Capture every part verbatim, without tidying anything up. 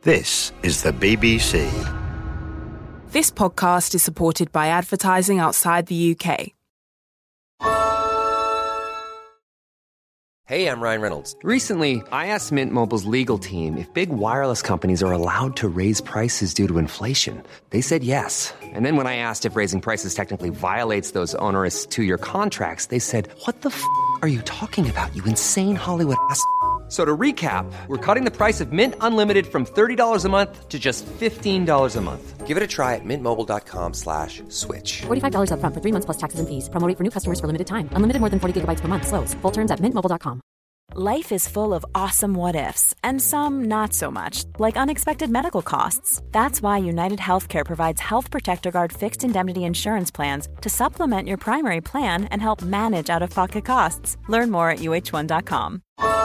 This is the B B C. This podcast is supported by advertising outside the U K. Hey, I'm Ryan Reynolds. Recently, I asked Mint Mobile's legal team if big wireless companies are allowed to raise prices due to inflation. They said yes. And then when I asked if raising prices technically violates those onerous two-year contracts, they said, what the f*** are you talking about, you insane Hollywood ass f- So to recap, we're cutting the price of Mint Unlimited from thirty dollars a month to just fifteen dollars a month. Give it a try at mintmobile.com slash switch. forty-five dollars up front for three months plus taxes and fees. Promo rate for new customers for limited time. Unlimited more than forty gigabytes per month. Slows full terms at mint mobile dot com. Life is full of awesome what-ifs, and some not so much, like unexpected medical costs. That's why United Healthcare provides Health Protector Guard fixed indemnity insurance plans to supplement your primary plan and help manage out-of-pocket costs. Learn more at U H one dot com.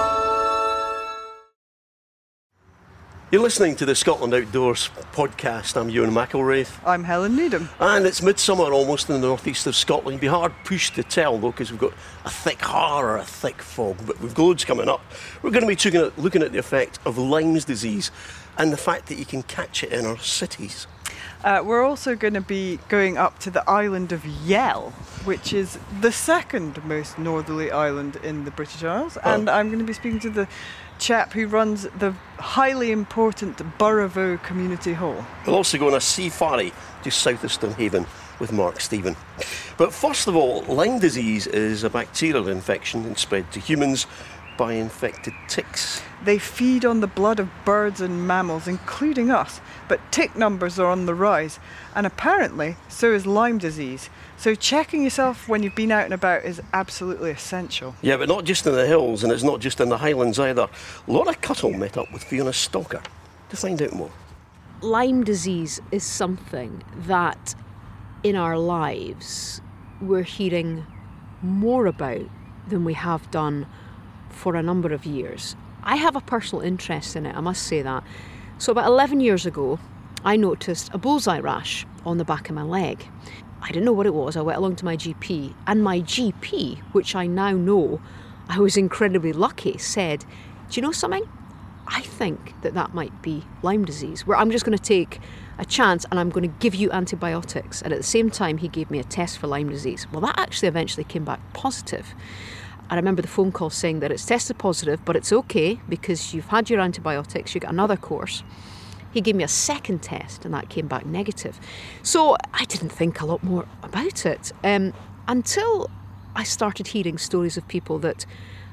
You're listening to the Scotland Outdoors podcast. I'm Ewan McElwraith. I'm Helen Needham. And it's midsummer almost in the northeast of Scotland. You'd be hard pushed to tell, though, because we've got a thick har or a thick fog. But we've loads coming up. We're going to be looking at, looking at the effect of Lyme's disease and the fact that you can catch it in our cities. Uh, we're also going to be going up to the island of Yell, which is the second most northerly island in the British Isles. Oh. And I'm going to be speaking to the chap who runs the highly important Burravoe Community Hall. We'll also go on a sea ferry just south of Stonehaven with Mark Stephen. But first of all, Lyme disease is a bacterial infection and spread to humans by infected ticks. They feed on the blood of birds and mammals, including us, but tick numbers are on the rise, and apparently so is Lyme disease. So checking yourself when you've been out and about is absolutely essential. Yeah, but not just in the hills, and it's not just in the Highlands either. Laura Cuttle met up with Fiona Stalker to find out more. Lyme disease is something that in our lives we're hearing more about than we have done for a number of years. I have a personal interest in it, I must say that. So about eleven years ago, I noticed a bullseye rash on the back of my leg. I didn't know what it was. I went along to my G P, and my G P, which I now know I was incredibly lucky, said, do you know something? I think that that might be Lyme disease, where I'm just going to take a chance and I'm going to give you antibiotics. And at the same time, he gave me a test for Lyme disease. Well, that actually eventually came back positive. I remember the phone call saying that it's tested positive, but it's okay because you've had your antibiotics, you get another course. He gave me a second test and that came back negative. So I didn't think a lot more about it um, until I started hearing stories of people that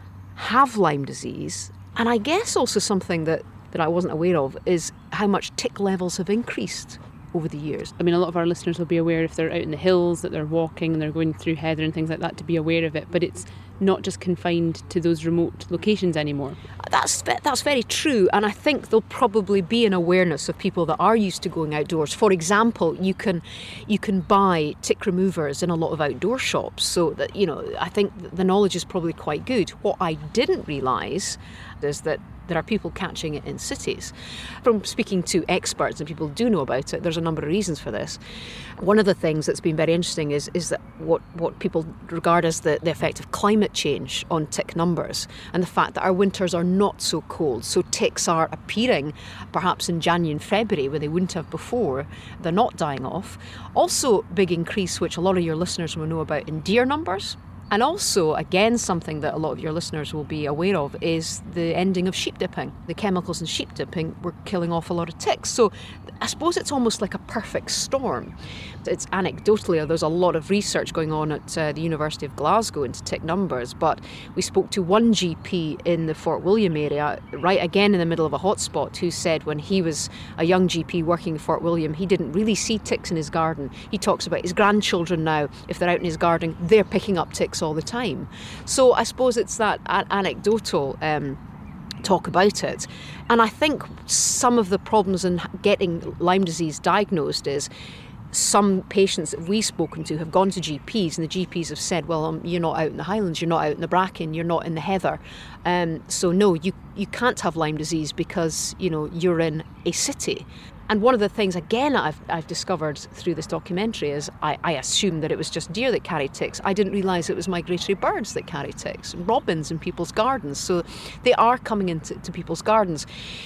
have Lyme disease. And I guess also something that, that I wasn't aware of is how much tick levels have increased over the years. I mean, a lot of our listeners will be aware if they're out in the hills, that they're walking and they're going through heather and things like that, to be aware of it. But it's not just confined to those remote locations anymore. That's that's very true, and I think there'll probably be an awareness of people that are used to going outdoors. For example, you can you can buy tick removers in a lot of outdoor shops, so that, you know, I think the knowledge is probably quite good. What I didn't realise is that there are people catching it in cities. From speaking to experts, and people do know about it, there's a number of reasons for this. One of the things that's been very interesting is, is that what, what people regard as the, the effect of climate change on tick numbers, and the fact that our winters are not so cold. So ticks are appearing perhaps in January and February when they wouldn't have before. They're not dying off. Also, big increase, which a lot of your listeners will know about, in deer numbers. And also, again, something that a lot of your listeners will be aware of is the ending of sheep dipping. The chemicals in sheep dipping were killing off a lot of ticks. So I suppose it's almost like a perfect storm. It's anecdotally, there's a lot of research going on at uh, the University of Glasgow into tick numbers, but we spoke to one G P in the Fort William area, right again in the middle of a hotspot, who said when he was a young G P working in Fort William, he didn't really see ticks in his garden. He talks about his grandchildren now, if they're out in his garden, they're picking up ticks all the time. So I suppose it's that a- anecdotal um, talk about it. And I think some of the problems in getting Lyme disease diagnosed is some patients that we've spoken to have gone to G Ps, and the G Ps have said, well, um, you're not out in the Highlands, you're not out in the bracken, you're not in the heather. Um, so no, you, you can't have Lyme disease because, you know, you're in a city. And one of the things, again, I've, I've discovered through this documentary is I, I assumed that it was just deer that carried ticks. I didn't realise it was migratory birds that carry ticks, robins in people's gardens. So they are coming into to people's gardens.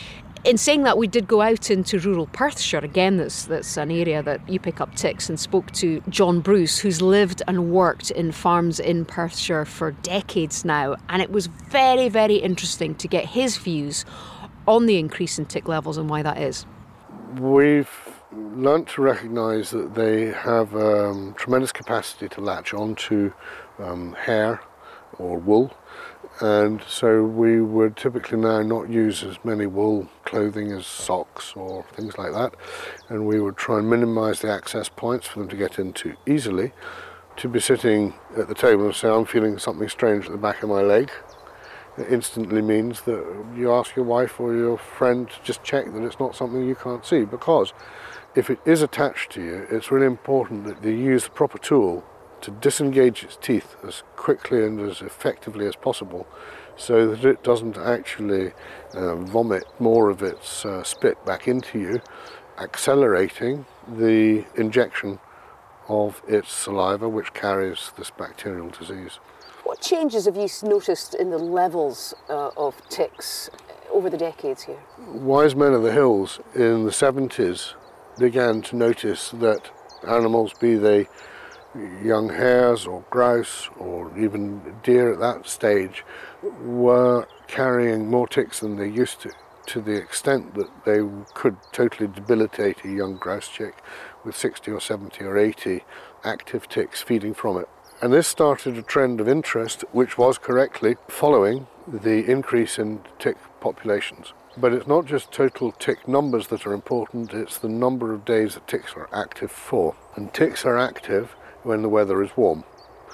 In saying that, we did go out into rural Perthshire. Again, that's, that's an area that you pick up ticks, and spoke to John Bruce, who's lived and worked in farms in Perthshire for decades now. And it was very, very interesting to get his views on the increase in tick levels and why that is. We've learnt to recognise that they have um, tremendous capacity to latch onto um, hair or wool, and so we would typically now not use as many wool clothing as socks or things like that, and we would try and minimise the access points for them to get into easily. To be sitting at the table and say, I'm feeling something strange at the back of my leg, it instantly means that you ask your wife or your friend to just check that it's not something you can't see, because if it is attached to you, it's really important that you use the proper tool to disengage its teeth as quickly and as effectively as possible, so that it doesn't actually uh, vomit more of its uh, spit back into you, accelerating the injection of its saliva, which carries this bacterial disease. What changes have you noticed in the levels uh, of ticks over the decades here? Wise men of the hills in the seventies began to notice that animals, be they young hares or grouse or even deer at that stage, were carrying more ticks than they used to, to the extent that they could totally debilitate a young grouse chick with sixty or seventy or eighty active ticks feeding from it. And this started a trend of interest, which was correctly following the increase in tick populations. But it's not just total tick numbers that are important, it's the number of days that ticks are active for. And ticks are active when the weather is warm,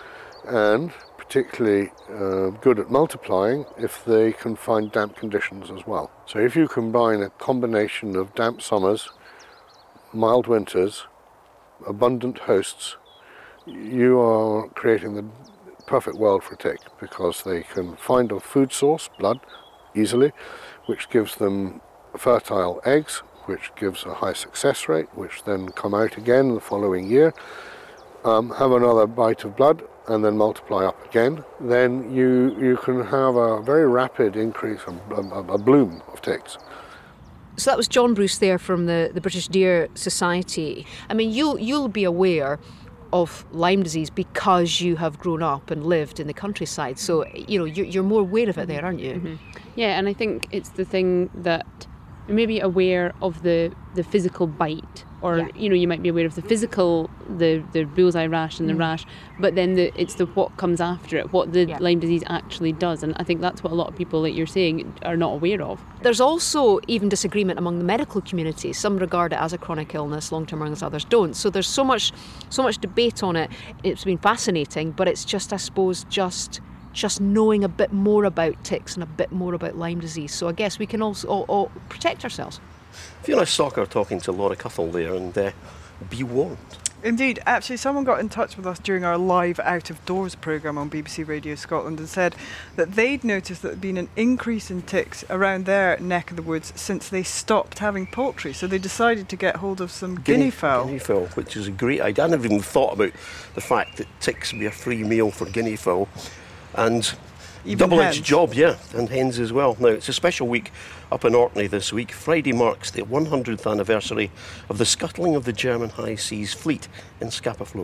and particularly uh, good at multiplying if they can find damp conditions as well. So if you combine a combination of damp summers, mild winters, abundant hosts, you are creating the perfect world for a tick, because they can find a food source, blood, easily, which gives them fertile eggs, which gives a high success rate, which then come out again the following year, um, have another bite of blood, and then multiply up again. Then you you can have a very rapid increase, a, a, a bloom of ticks. So that was John Bruce there from the, the British Deer Society. I mean, you'll you'll be aware of Lyme disease because you have grown up and lived in the countryside. So, you know, you're, you're more aware of it there, aren't you? Mm-hmm. Yeah, and I think it's the thing that you're maybe aware of the, the physical bite, or, yeah. you know, you might be aware of the physical, the, the bullseye rash and the mm. rash, but then the, it's the what comes after it, what the yeah. Lyme disease actually does. And I think that's what a lot of people, like you're saying, are not aware of. There's also even disagreement among the medical community. Some regard it as a chronic illness, long-term illness, others don't. So there's so much so much debate on it. It's been fascinating, but it's just, I suppose, just just knowing a bit more about ticks and a bit more about Lyme disease. So I guess we can also all, all protect ourselves. Fiona Socker talking to Laura Cuthell there, and uh, be warned. Indeed. Actually, someone got in touch with us during our live Out of Doors programme on B B C Radio Scotland and said that they'd noticed that there'd been an increase in ticks around their neck of the woods since they stopped having poultry. So they decided to get hold of some guinea, guinea fowl. Guinea fowl, which is a great idea. I never even thought about the fact that ticks would be a free meal for guinea fowl. And Even double-edged hens. job, yeah, and hens as well. Now, it's a special week up in Orkney this week. Friday marks the one hundredth anniversary of the scuttling of the German High Seas Fleet in Scapa Flow.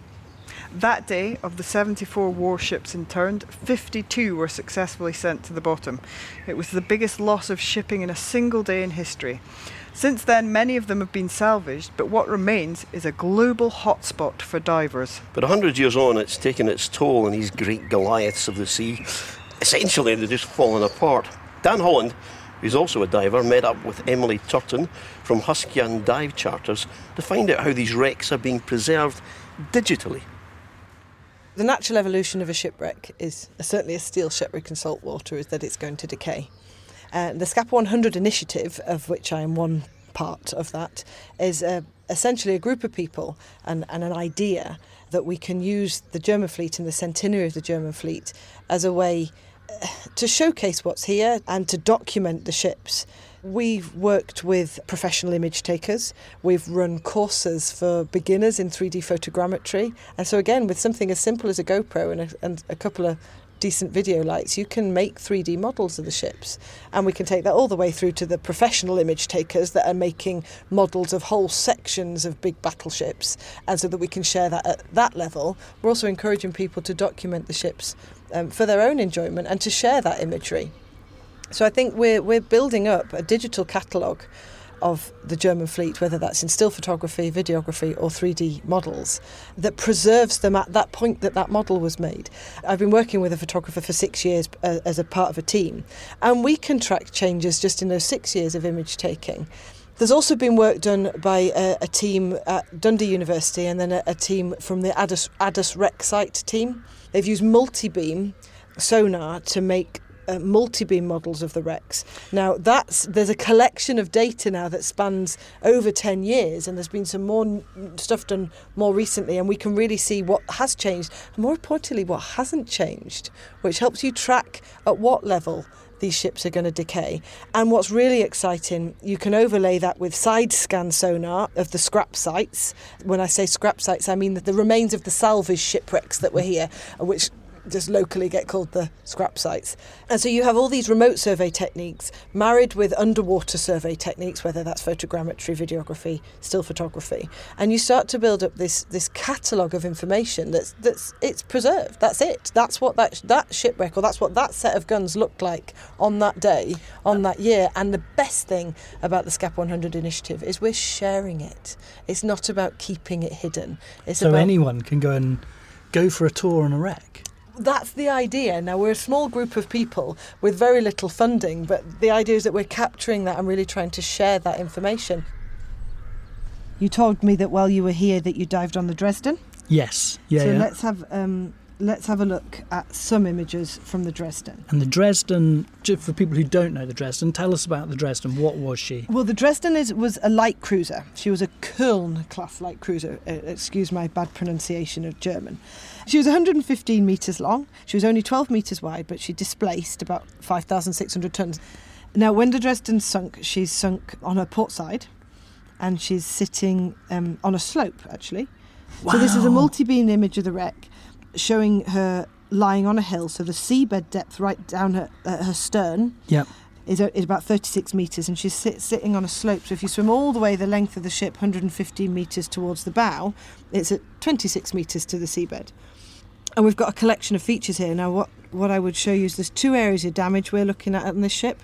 That day, of the seventy-four warships interned, fifty-two were successfully sent to the bottom. It was the biggest loss of shipping in a single day in history. Since then, many of them have been salvaged, but what remains is a global hotspot for divers. But a hundred years on, it's taken its toll on these great Goliaths of the sea. Essentially, they're just falling apart. Dan Holland, who's also a diver, met up with Emily Turton from Huskian Dive Charters to find out how these wrecks are being preserved digitally. The natural evolution of a shipwreck is, certainly a steel shipwreck in salt water, is that it's going to decay. Uh, the Scapa one hundred initiative, of which I am one part of that, is uh, essentially a group of people and, and an idea that we can use the German fleet and the centenary of the German fleet as a way uh, to showcase what's here and to document the ships. We've worked with professional image takers. We've run courses for beginners in three D photogrammetry. And so again, with something as simple as a GoPro and a, and a couple of decent video lights, you can make three D models of the ships. And we can take that all the way through to the professional image takers that are making models of whole sections of big battleships, and so that we can share that at that level. We're also encouraging people to document the ships um, for their own enjoyment and to share that imagery. So I think we're we're building up a digital catalogue of the German fleet, whether that's in still photography, videography or three D models, that preserves them at that point that that model was made. I've been working with a photographer for six years uh, as a part of a team, and we can track changes just in those six years of image taking. There's also been work done by a, a team at Dundee University and then a, a team from the ADAS, ADAS RecSite team. They've used multi-beam sonar to make Uh, multi-beam models of the wrecks. Now that's there's a collection of data now that spans over ten years, and there's been some more n- stuff done more recently, and we can really see what has changed, and more importantly what hasn't changed, which helps you track at what level these ships are going to decay. And what's really exciting, you can overlay that with side scan sonar of the scrap sites. When I say scrap sites, I mean that the remains of the salvage shipwrecks that were here, which just locally get called the scrap sites. And so you have all these remote survey techniques married with underwater survey techniques, whether that's photogrammetry, videography, still photography, and you start to build up this this catalogue of information that's that's it's preserved. That's it. That's what that that shipwreck, or that's what that set of guns looked like on that day, on that year. And the best thing about the SCAP one hundred initiative is we're sharing it. It's not about keeping it hidden. It's so about anyone can go and go for a tour on a wreck. That's the idea. Now, we're a small group of people with very little funding, but the idea is that we're capturing that and really trying to share that information. You told me that while you were here that you dived on the Dresden. Yes. Yeah. So yeah. let's have um, let's have a look at some images from the Dresden. And the Dresden, for people who don't know the Dresden, tell us about the Dresden. What was she? Well, the Dresden is was a light cruiser. She was a Köln-class light cruiser. Uh, excuse my bad pronunciation of German. She was one hundred fifteen metres long. She was only twelve metres wide, but she displaced about five thousand six hundred tonnes. Now, when the Dresden sunk, she's sunk on her port side, and she's sitting um, on a slope, actually. Wow. So this is a multi-beam image of the wreck, showing her lying on a hill. So the seabed depth right down her, uh, her stern yep. is, uh, is about thirty-six metres, and she's sit, sitting on a slope. So if you swim all the way the length of the ship, one hundred fifteen metres towards the bow, it's at twenty-six metres to the seabed. And we've got a collection of features here. Now, what, what I would show you is there's two areas of damage we're looking at on this ship.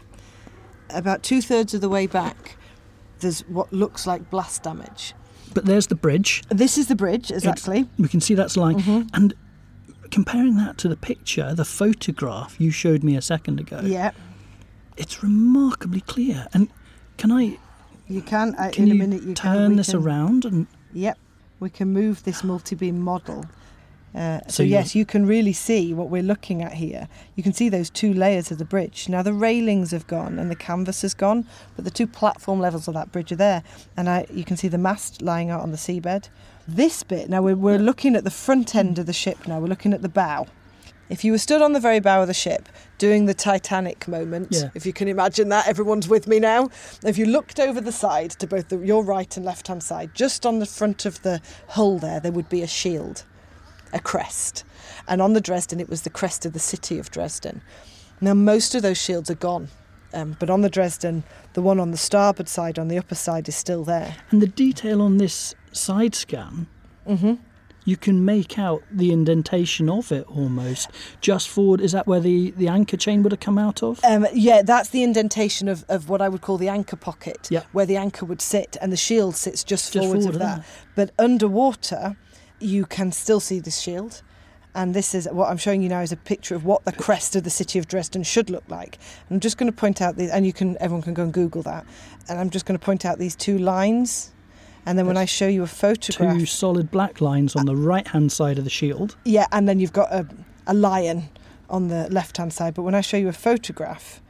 About two-thirds of the way back, there's what looks like blast damage. But there's the bridge. This is the bridge, exactly. It's, we can see that's lying. Mm-hmm. And comparing that to the picture, the photograph you showed me a second ago, yeah, it's remarkably clear. And can I... You can. Uh, can in you a minute you turn can. We this can, around? And Yep. We can move this multi-beam model. Uh, so, So yes, you can really see what we're looking at here. You can see those two layers of the bridge. Now, the railings have gone and the canvas has gone, but the two platform levels of that bridge are there. And I, you can see the mast lying out on the seabed. This bit, now we're, we're looking at the front end of the ship now. We're looking at the bow. If you were stood on the very bow of the ship doing the Titanic moment, Yeah. if you can imagine that, everyone's with me now. If you looked over the side to both the, your right and left-hand side, just on the front of the hull there, there would be a shield, a crest. And on the Dresden, it was the crest of the city of Dresden. Now, most of those shields are gone. Um, but on the Dresden, the one on the starboard side, on the upper side, is still there. And the detail on this side scan, Mm-hmm. you can make out the indentation of it almost. Just forward, is that where the, the anchor chain would have come out of? Um, yeah, that's the indentation of, of what I would call the anchor pocket, Yeah. where the anchor would sit, and the shield sits just, Just forwards forward of of that. that. But underwater, you can still see the shield. And this is what I'm showing you now is a picture of what the crest of the city of Dresden should look like. I'm just going to point out these, and you can everyone can go and Google that. And I'm just going to point out these two lines. And then when I show you a photograph, Two solid black lines on the right-hand side of the shield. yeah, and then you've got a, a lion on the left-hand side. But when I show you a photograph,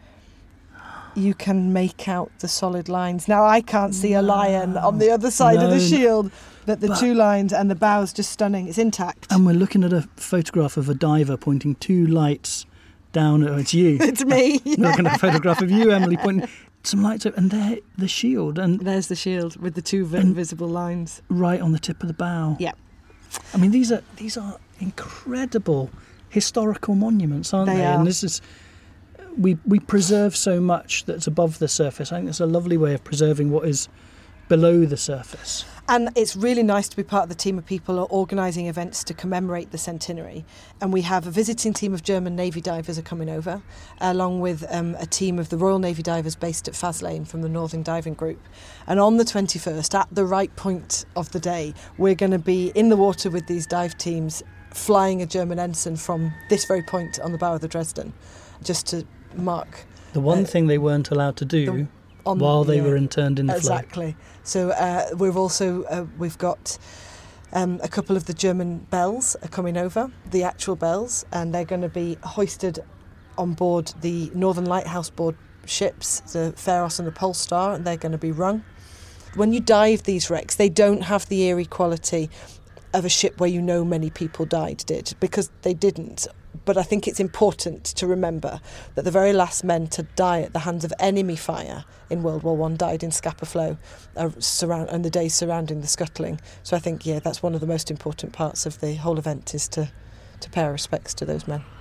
you can make out the solid lines. Now, I can't see a lion on the other side No, of the shield, but the but- two lines and the bow's just stunning. It's intact. And we're looking at a photograph of a diver pointing two lights down. Oh, it's you. It's me. We're looking at a photograph of you, Emily, pointing some lights up. And there, the shield. And There's the shield with the two And- invisible lines. right on the tip of the bow. Yeah. I mean, these are these are incredible historical monuments, aren't They they? are. And this is we we preserve so much that's above the surface. I think it's a lovely way of preserving what is below the surface. And it's really nice to be part of the team of people who are organising events to commemorate the centenary. And we have a visiting team of German Navy divers are coming over, along with um, a team of the Royal Navy divers based at Faslane from the Northern Diving Group. And on the twenty-first, at the right point of the day, we're going to be in the water with these dive teams, flying a German ensign from this very point on the bow of the Dresden, just to mark The one uh, thing they weren't allowed to do the, on, while they yeah, were interned in the float. Exactly. So uh, we've also uh, we've got um, a couple of the German bells are coming over, the actual bells, and they're going to be hoisted on board the Northern Lighthouse Board ships, the Pharos and the Polestar, and they're going to be rung. When you dive these wrecks, they don't have the eerie quality of a ship where you know many people died did, because they didn't. But I think it's important to remember that the very last men to die at the hands of enemy fire in World War One died in Scapa Flow uh, surround, and the days surrounding the scuttling. So I think, yeah, that's one of the most important parts of the whole event, is to, to pay our respects to those men.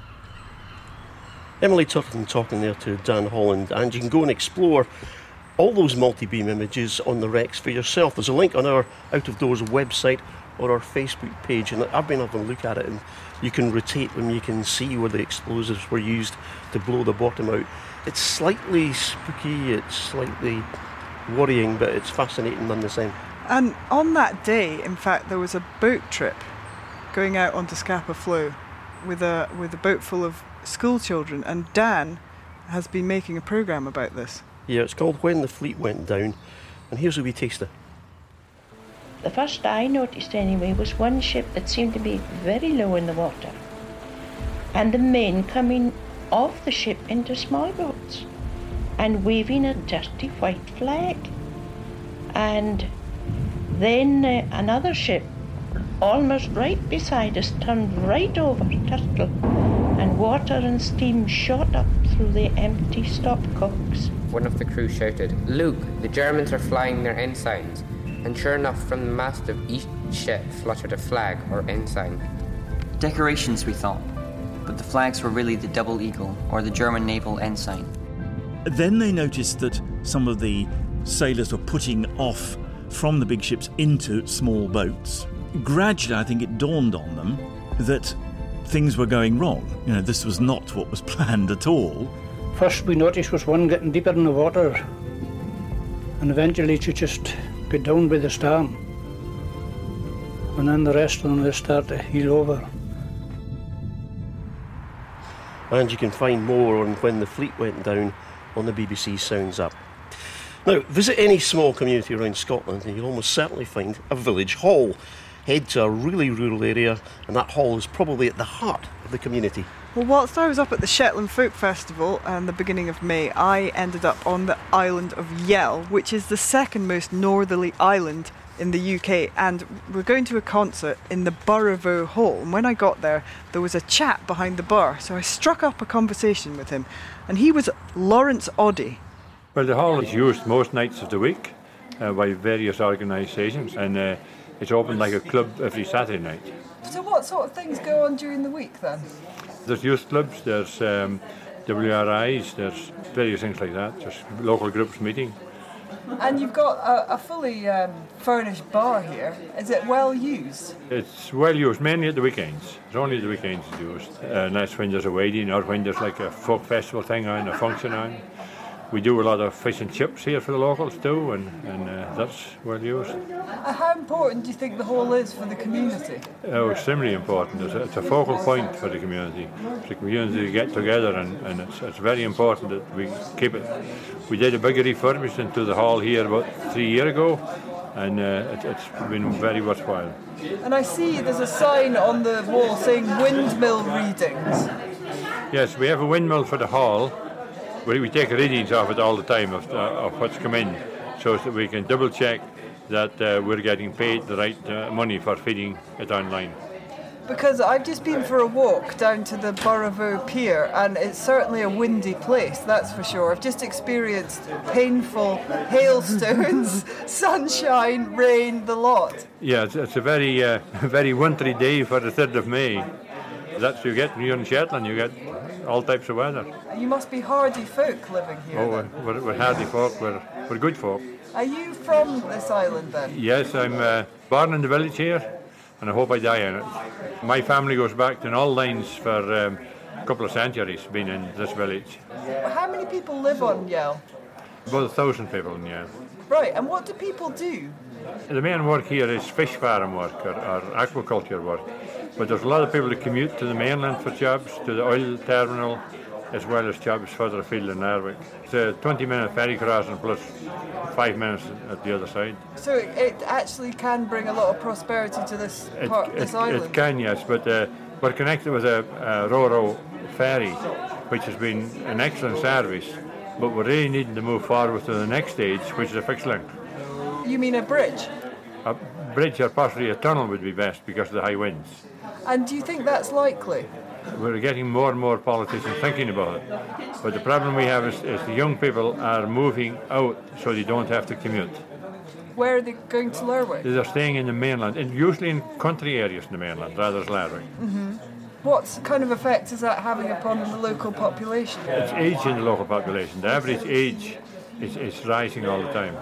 Emily Turton talking there to Dan Holland, and you can go and explore all those multi-beam images on the wrecks for yourself. There's a link on our Out of Doors website or our Facebook page, and I've been having a look at it, and you can rotate them, you can see where the explosives were used to blow the bottom out. It's slightly spooky, it's slightly worrying, but it's fascinating none the same. And on that day, in fact, there was a boat trip going out onto Scapa Flow with a with a boat full of school children, and Dan has been making a programme about this. Yeah, it's called When the Fleet Went Down, and here's a wee taster. The first I noticed anyway was one ship that seemed to be very low in the water, and the men coming off the ship into small boats and waving a dirty white flag. And then uh, another ship, almost right beside us, turned right over, turtle, and water and steam shot up through the empty stopcocks. One of the crew shouted, "Look, the Germans are flying their ensigns." And sure enough, from the mast of each ship fluttered a flag or ensign. Decorations, we thought, but the flags were really the double eagle or the German naval ensign. Then they noticed that some of the sailors were putting off from the big ships into small boats. Gradually, I think it dawned on them that things were going wrong. You know, this was not what was planned at all. First we noticed was one getting deeper in the water, and eventually to just get down by the stern, and then the rest of them they start to heel over. And you can find more on When the Fleet Went Down on the B B C Sounds app. Now, visit any small community around Scotland and you'll almost certainly find a village hall. Head to a really rural area and that hall is probably at the heart of the community. Well, whilst I was up at the Shetland Folk Festival at the beginning of May, I ended up on the island of Yell, which is the second most northerly island in the U K, and we're going to a concert in the Burravoe Hall. And when I got there, there was a chap behind the bar, so I struck up a conversation with him, and he was Lawrence Oddie. Well, the hall is used most nights of the week uh, by various organisations, and uh, it's open like a club every Saturday night. So what sort of things go on during the week then? There's youth clubs, there's um, W R Is, there's various things like that, just local groups meeting. And you've got a, a fully um, furnished bar here. Is it well used? It's well used, mainly at the weekends. It's only at the weekends it's used. Uh, and that's when there's a wedding or when there's like a folk festival thing on, a function on. We do a lot of fish and chips here for the locals too, and, and uh, that's well used. Uh, how important do you think the hall is for the community? Oh, extremely important. It's a, it's a focal point for the community. It's a community to get together, and, and it's, it's very important that we keep it. We did a big refurbishment to the hall here about three years ago, and uh, it, it's been very worthwhile. And I see there's a sign on the wall saying windmill readings. Yes, we have a windmill for the hall. We, we take readings of it all the time of, uh, of what's come in, so that we can double check that uh, we're getting paid the right uh, money for feeding it online. Because I've just been for a walk down to the Burravoe Pier, and it's certainly a windy place, that's for sure. I've just experienced painful hailstones, sunshine, rain, the lot. Yeah, it's, it's a very, uh, very wintry day for the third of May. That's you get when you're in Shetland. You get all types of weather. You must be hardy folk living here. Oh, then. we're, we're hardy folk. We're, we're good folk. Are you from this island then? Yes, I'm uh, born in the village here, and I hope I die in it. My family goes back to all lines for um, a couple of centuries, been in this village. How many people live on Yell? About a thousand people in Yell. Right, and what do people do? The main work here is fish farm work or, or aquaculture work, but there's a lot of people that commute to the mainland for jobs, to the oil terminal, as well as jobs further afield in Lerwick. It's a twenty minute ferry crossing plus five minutes at the other side. So it, it actually can bring a lot of prosperity to this It, part, it, this island? it can, yes, but uh, we're connected with a, a Ro-Ro ferry, which has been an excellent service, but we're really needing to move forward to the next stage, which is a fixed link. You mean a bridge? A bridge or possibly a tunnel would be best because of the high winds. And do you think that's likely? We're getting more and more politicians thinking about it. But the problem we have is, is the young people are moving out so they don't have to commute. Where are they going to Lerwick? They're staying in the mainland, and usually in country areas in the mainland, rather than Lerwick. Mm-hmm. What kind of effect is that having upon the local population? It's age in the local population. The average age is, is rising all the time.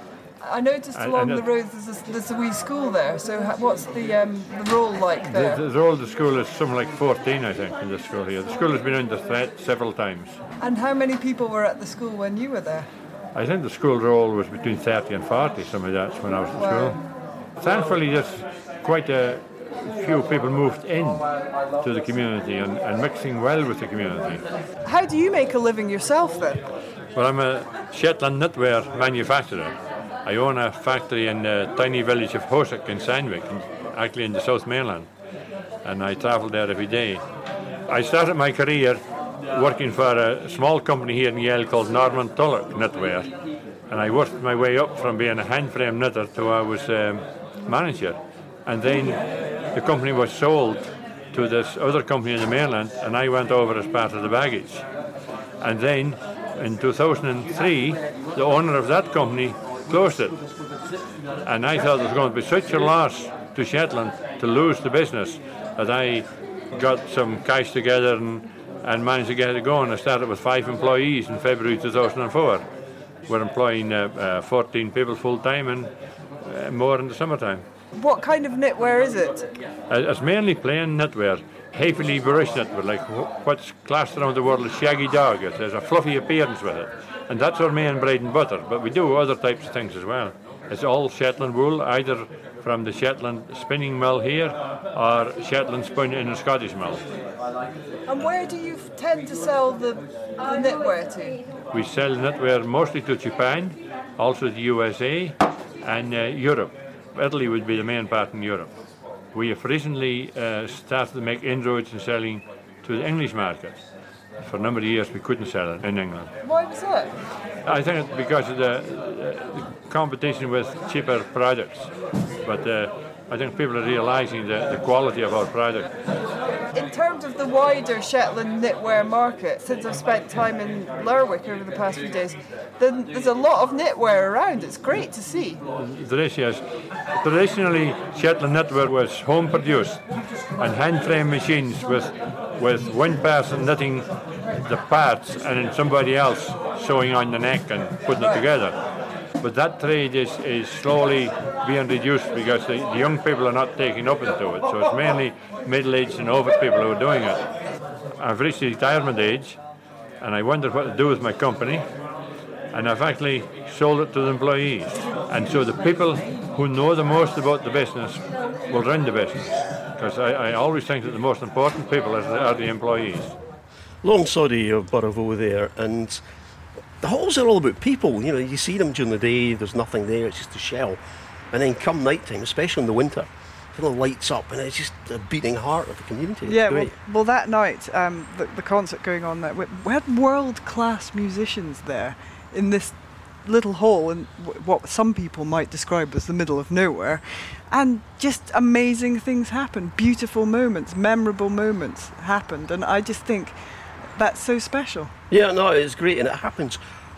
I noticed And- along and the it- road there's a, there's a wee school there, so ha- what's the, um, the role like there? The, the role of the school is something like fourteen, I think, in the school here. The school has been under threat several times. And how many people were at the school when you were there? I think the school roll was between thirty and forty, some of that's when I was at Wow. school. Thankfully, there's quite a few people moved in to the community and, and mixing well with the community. How do you make a living yourself then? Well, I'm a Shetland knitwear manufacturer. I own a factory in the tiny village of Hosick in Sandvik, in- actually in the South Mainland, and I travel there every day. I started my career working for a small company here in Yale called Norman Tulloch Knitwear, and I worked my way up from being a hand frame knitter to I was um, manager. And then the company was sold to this other company in the mainland, and I went over as part of the baggage. And then in two thousand three, the owner of that company closed it. And I thought it was going to be such a loss to Shetland to lose the business that I got some cash together and, and managed to get it going. I started with five employees in February two thousand four. We're employing uh, uh, fourteen people full-time and uh, more in the summertime. What kind of knitwear is it? Uh, It's mainly plain knitwear, heavily brushed knitwear, like wh- what's classed around the world as shaggy dog. It has a fluffy appearance with it. And that's our main bread and butter, but we do other types of things as well. It's all Shetland wool, either from the Shetland spinning mill here or Shetland spun in a Scottish mill. And where do you f- tend to sell the, the knitwear to? We sell knitwear mostly to Japan, also the U S A and uh, Europe. Italy would be the main part in Europe. We have recently uh, started to make inroads in selling to the English market. For a number of years we couldn't sell it in England. Why was that? I think it's because of the, uh, the competition with cheaper products. But uh, I think people are realising the, the quality of our product. In terms of the wider Shetland knitwear market, since I've spent time in Lerwick over the past few days, then there's a lot of knitwear around. It's great to see. There is, yes. Traditionally, Shetland knitwear was home produced and hand frame machines with, with one person knitting the parts and then somebody else sewing on the neck and putting it together. But that trade is, is slowly being reduced because the, the young people are not taking up into it. So it's mainly middle-aged and over people who are doing it. I've reached the retirement age and I wondered what to do with my company, and I've actually sold it to the employees. And so the people who know the most about the business will run the business, because I, I always think that the most important people are the, are the employees. Long sorry of Burravo there, and the halls are all about people. You know, you see them during the day, there's nothing there, it's just a shell. And then come night time, especially in the winter, it all lights up and it's just a beating heart of the community. It's Yeah, well, great. well, that night, um, the, the concert going on there, we, we had world-class musicians there in this little hall in w- what some people might describe as the middle of nowhere, and just amazing things happened. Beautiful moments, memorable moments happened, and I just think that's so special. Yeah, no, it's great, and it happens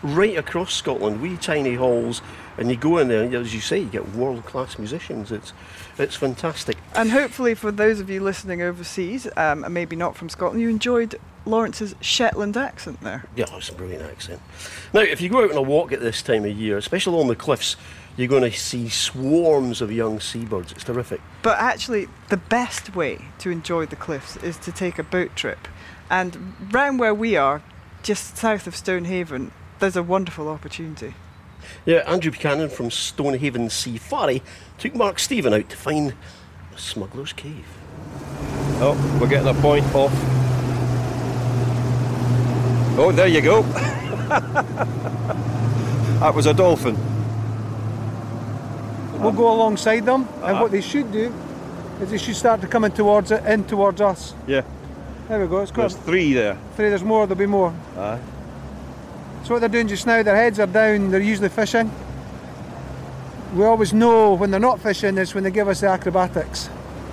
right across Scotland, wee tiny halls, and you go in there, and as you say, you get world-class musicians. It's it's fantastic. And hopefully for those of you listening overseas, um, and maybe not from Scotland, you enjoyed Lawrence's Shetland accent there. Yeah, it's a brilliant accent. Now, if you go out on a walk at this time of year, especially on the cliffs, you're going to see swarms of young seabirds. It's terrific. But actually, the best way to enjoy the cliffs is to take a boat trip. And round where we are, just south of Stonehaven, there's a wonderful opportunity. Yeah, Andrew Buchanan from Stonehaven Sea Ferry took Mark Stephen out to find the Smuggler's Cave. Oh, we're getting a point off. Oh, there you go. That was a dolphin. We'll go alongside them, uh-huh. and what they should do is they should start to come in towards it, in towards us. Yeah. There we go. It's There's three there. Three. There's more. There'll be more. Aye. So what they're doing just now, their heads are down. They're usually fishing. We always know when they're not fishing is when they give us the acrobatics.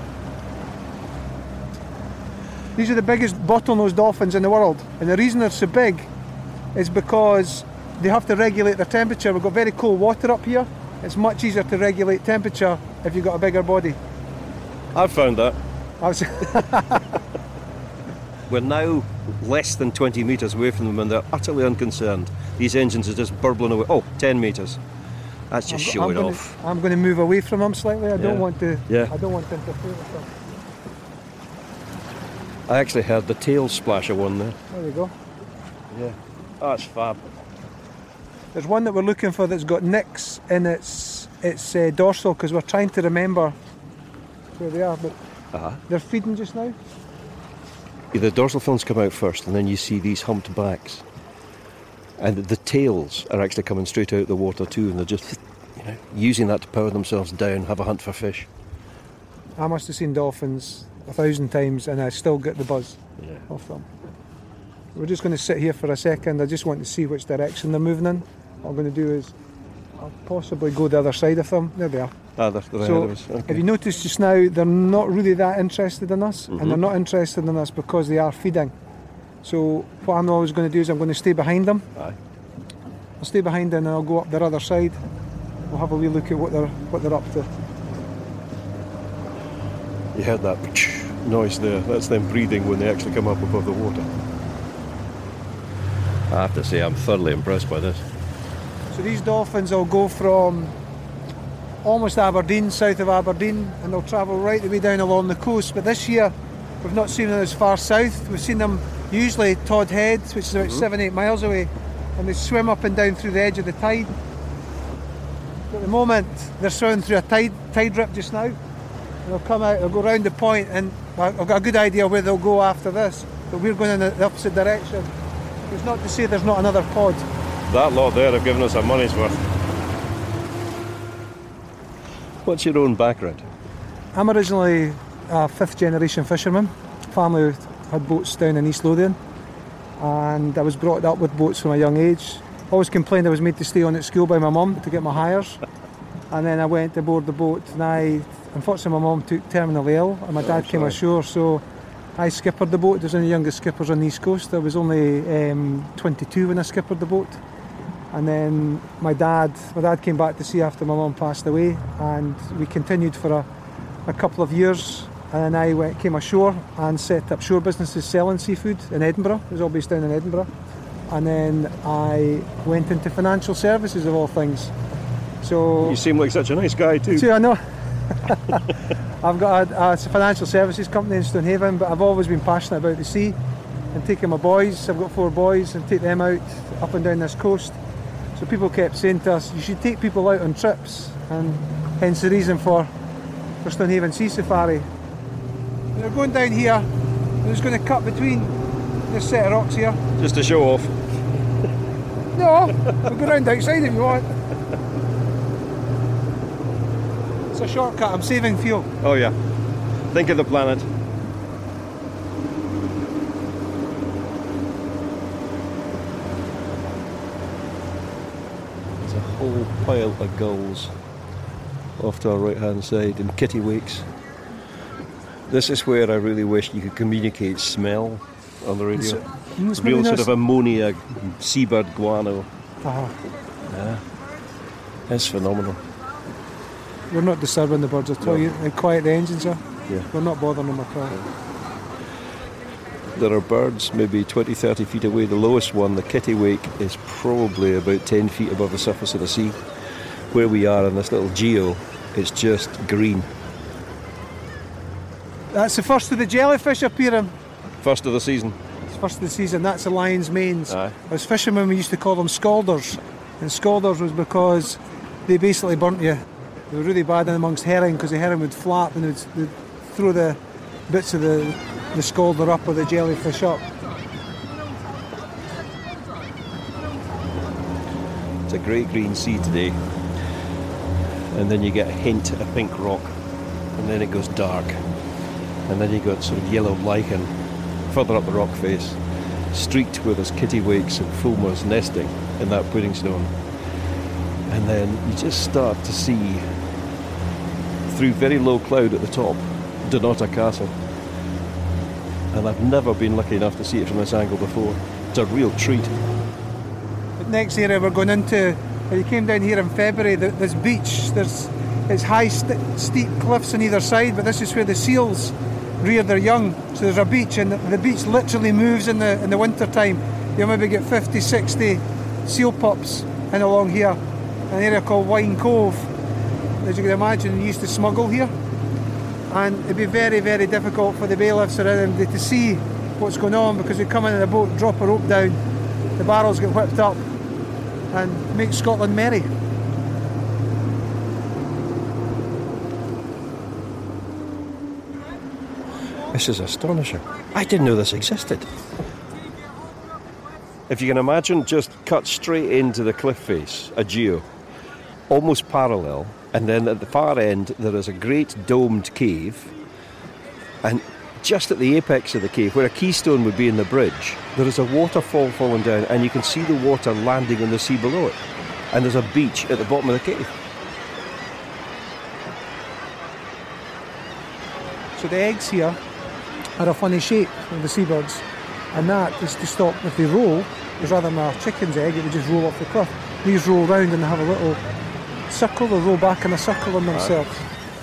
These are the biggest bottlenose dolphins in the world, and the reason they're so big is because they have to regulate their temperature. We've got very cold water up here. It's much easier to regulate temperature if you've got a bigger body. I've found that. I've We're now less than twenty metres away from them, and they're utterly unconcerned. These engines are just burbling away. Oh, ten metres. That's just I'm, showing I'm off. Gonna, I'm going to move away from them slightly. I Yeah. don't want to. Yeah. I don't want to interfere with them. I actually heard the tail splash of one there. There we go. Yeah. Oh, that's fab. There's one that we're looking for that's got nicks in its its uh, dorsal, because we're trying to remember where they are, but uh-huh. they're feeding just now. The dorsal fins come out first, and then you see these humped backs. And the tails are actually coming straight out of the water too, and they're just, you know, using that to power themselves down, have a hunt for fish. I must have seen dolphins a thousand times, and I still get the buzz yeah. off them. We're just going to sit here for a second. I just want to see which direction they're moving in. What I'm going to do is I'll possibly go the other side of them. There they are. Ah, they're, they're so ahead of us. Okay. If you notice just now, they're not really that interested in us, Mm-hmm. and they're not interested in us because they are feeding. So what I'm always going to do is I'm going to stay behind them. Aye. I'll stay behind them and I'll go up their other side. We'll have a wee look at what they're what they're up to. You heard that noise there. That's them breathing when they actually come up above the water. I have to say, I'm thoroughly impressed by this. So these dolphins will go from almost Aberdeen, south of Aberdeen, and they'll travel right the way down along the coast. But this year, we've not seen them as far south. We've seen them usually Todd Head, which is about mm-hmm. seven, eight miles away, and they swim up and down through the edge of the tide. But at the moment, they're swimming through a tide, tide rip just now. And they'll come out, they'll go round the point, and I've got a good idea where they'll go after this. But we're going in the opposite direction. It's not to say there's not another pod. That lot there have given us our money's worth. What's your own background? I'm originally a fifth generation fisherman. Family had boats down in East Lothian, and I was brought up with boats from a young age. Always complained I was made to stay on at school by my mum to get my hires. And then I went to board the boat, and I, unfortunately my mum took terminally ill, and my dad oh, came ashore, so I skippered the boat. There's one of the youngest skippers on the East Coast. I was only um, twenty-two when I skippered the boat. And then my dad, my dad came back to sea after my mum passed away, and we continued for a, a couple of years. And I went, came ashore and set up shore businesses selling seafood in Edinburgh. It was all based down in Edinburgh. And then I went into financial services of all things. So you seem like such a nice guy too. too I know. I've got a, a financial services company in Stonehaven, but I've always been passionate about the sea and taking my boys. I've got four boys and take them out up and down this coast. So people kept saying to us, you should take people out on trips, and hence the reason for, for Stonehaven Sea Safari. They're going down here, they're just going to cut between this set of rocks here. Just to show off? No, we'll go round outside if you want. It's a shortcut, I'm saving fuel. Oh yeah, think of the planet. There's a whole pile of gulls off to our right hand side and kittiwakes. This is where I really wish you could communicate smell on the radio. So, real sort of ammonia, seabird guano. Uh-huh. Yeah. It's phenomenal. We're not disturbing the birds at all. No. You, how quiet the engines are. Yeah. We're not bothering them at all. There are birds maybe twenty, thirty feet away. The lowest one, the kittiwake, is probably about ten feet above the surface of the sea. Where we are in this little geo, it's just green. That's the first of the jellyfish appearing. First of the season. It's first of the season. That's the lion's manes. Aye. As fishermen, we used to call them scalders. And scalders was because they basically burnt you. They were really bad in amongst herring because the herring would flap and they'd, they'd throw the bits of the, the scalder up or the jellyfish up. It's a great green sea today. And then you get a hint of pink rock. And then it goes dark. And then you got sort of yellow lichen further up the rock face, streaked where there's kittiwakes and fulmars nesting in that pudding stone. And then you just start to see, through very low cloud at the top, Dunnottar Castle. And I've never been lucky enough to see it from this angle before. It's a real treat. But next area we're going into, when you came down here in February, this beach, there's it's high st- steep cliffs on either side, but this is where the seals rear their young. So there's a beach, and the, the beach literally moves in the in the winter time. You'll maybe get fifty, sixty seal pups in along here. An area called Wine Cove. As you can imagine, they used to smuggle here. And it'd be very, very difficult for the bailiffs around them to see what's going on, because they come in in a boat, drop a rope down, the barrels get whipped up and make Scotland merry. This is astonishing. I didn't know this existed. If you can imagine, just cut straight into the cliff face, a geo, almost parallel, and then at the far end there is a great domed cave, and just at the apex of the cave, where a keystone would be in the bridge, there is a waterfall falling down, and you can see the water landing in the sea below it, and there's a beach at the bottom of the cave. So the eggs here are a funny shape of the seabirds, and that is to stop if they roll, because rather than a chicken's egg it would just roll off the cliff. These roll round and they have a little circle, they roll back in a circle on themselves.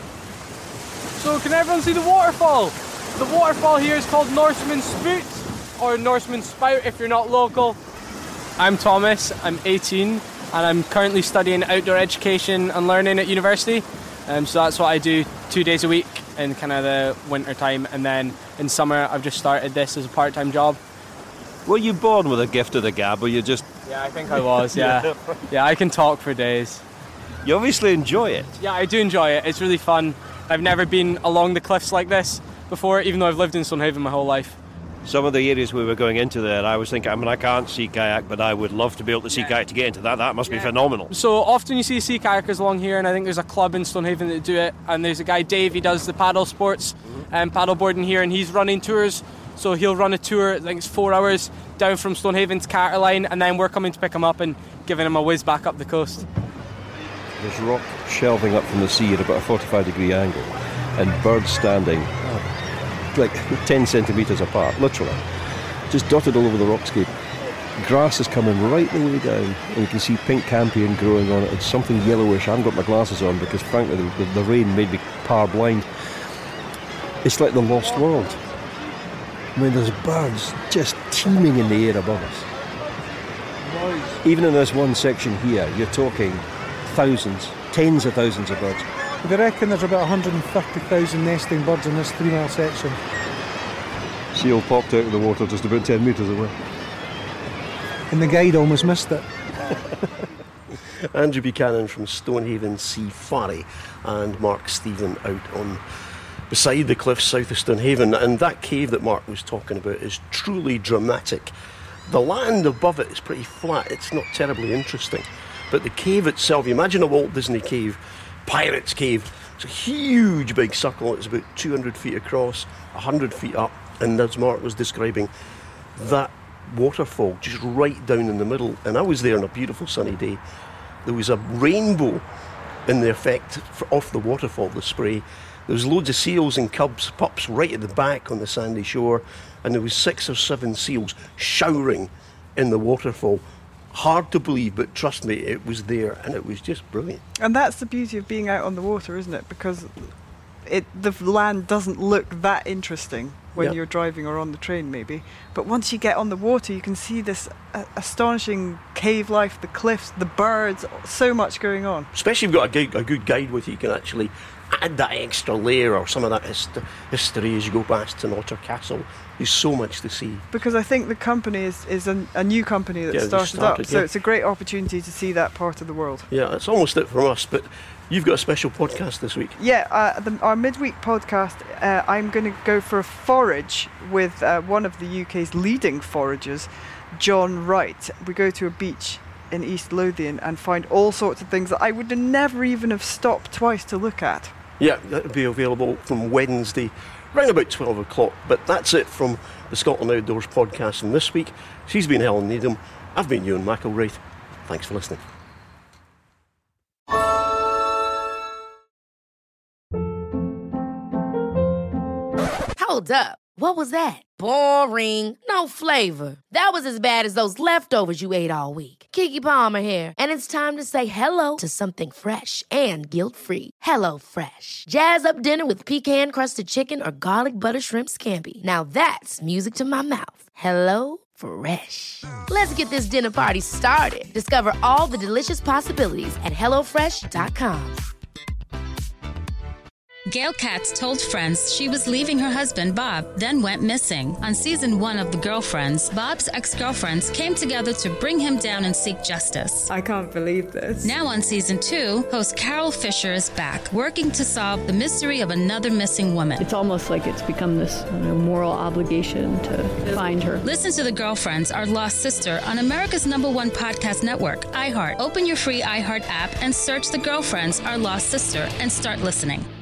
So can everyone see the waterfall? The waterfall here is called Norseman Spout, or Norseman Spout if you're not local. I'm Thomas, I'm eighteen, and I'm currently studying outdoor education and learning at university. Um, so that's what I do two days a week in kind of the winter time, and then in summer I've just started this as a part-time job. Were you born with a gift of the gab, or you just... Yeah, I think I was, yeah. Yeah, I can talk for days. You obviously enjoy it. Yeah, I do enjoy it. It's really fun. I've never been along the cliffs like this before, even though I've lived in Stonehaven my whole life. Some of the areas we were going into there, I was thinking, I mean, I can't sea kayak, but I would love to be able to sea kayak to get into that. That must be phenomenal. So often you see sea kayakers along here, and I think there's a club in Stonehaven that do it, and there's a guy, Dave, he does the paddle sports and um, paddle boarding here, and he's running tours. So he'll run a tour, I think it's four hours, down from Stonehaven to Carterline, and then we're coming to pick him up and giving him a whiz back up the coast. There's rock shelving up from the sea at about a forty-five degree angle, and birds standing like ten centimetres apart, literally, just dotted all over the rockscape. Grass is coming right the way down, and you can see pink campion growing on it. It's something yellowish. I haven't got my glasses on because, frankly, the, the, the rain made me par blind. It's like the lost world. I mean, there's birds just teeming in the air above us. Even in this one section here, you're talking thousands, tens of thousands of birds. They reckon there's about one hundred fifty thousand nesting birds in this three mile section. Seal popped out of the water just about ten metres away. And the guide almost missed it. Andrew Buchanan from Stonehaven Safari and Mark Stephen out on beside the cliffs south of Stonehaven, and that cave that Mark was talking about is truly dramatic. The land above it is pretty flat, it's not terribly interesting, but the cave itself, you imagine a Walt Disney cave, Pirates Cave, it's a huge big circle, it's about two hundred feet across, one hundred feet up, and as Mark was describing, that waterfall just right down in the middle, and I was there on a beautiful sunny day. There was a rainbow in the effect for, off the waterfall, the spray. There was loads of seals and cubs, pups right at the back on the sandy shore, and there was six or seven seals showering in the waterfall. hard to believe, but trust me, it was there, and it was just brilliant. And that's the beauty of being out on the water, isn't it? Because it the land doesn't look that interesting when Yeah. you're driving or on the train, maybe. But once you get on the water, you can see this uh, astonishing cave life, the cliffs, the birds, so much going on. Especially if you've got a good, a good guide with you, you can actually add that extra layer or some of that hist- history as you go past to Otter Castle. There's so much to see. Because I think the company is, is a, a new company that Yeah, they started, started, up, so yeah. it's a great opportunity to see that part of the world. Yeah, it's almost it from us, but you've got a special podcast this week. Yeah, uh, the, our midweek podcast, uh, I'm going to go for a forage with uh, one of the U K's leading foragers, John Wright. We go to a beach in East Lothian and find all sorts of things that I would never even have stopped twice to look at. Yeah, that'll be available from Wednesday, around about twelve o'clock. But that's it from the Scotland Outdoors podcast from this week. She's been Helen Needham. I've been Ewan McElwright. Thanks for listening. Hold up. What was that? Boring. No flavor. That was as bad as those leftovers you ate all week. Keke Palmer here, and it's time to say hello to something fresh and guilt-free. Hello Fresh. Jazz up dinner with pecan-crusted chicken or garlic butter shrimp scampi. Now that's music to my mouth. Hello Fresh. Let's get this dinner party started. Discover all the delicious possibilities at hello fresh dot com. Gail Katz told friends she was leaving her husband, Bob, then went missing. On season one of The Girlfriends, Bob's ex-girlfriends came together to bring him down and seek justice. I can't believe this. Now on season two, host Carol Fisher is back, working to solve the mystery of another missing woman. It's almost like it's become this you know, moral obligation to find her. Listen to The Girlfriends, Our Lost Sister on America's number one podcast network, iHeart. Open your free iHeart app and search The Girlfriends, Our Lost Sister and start listening.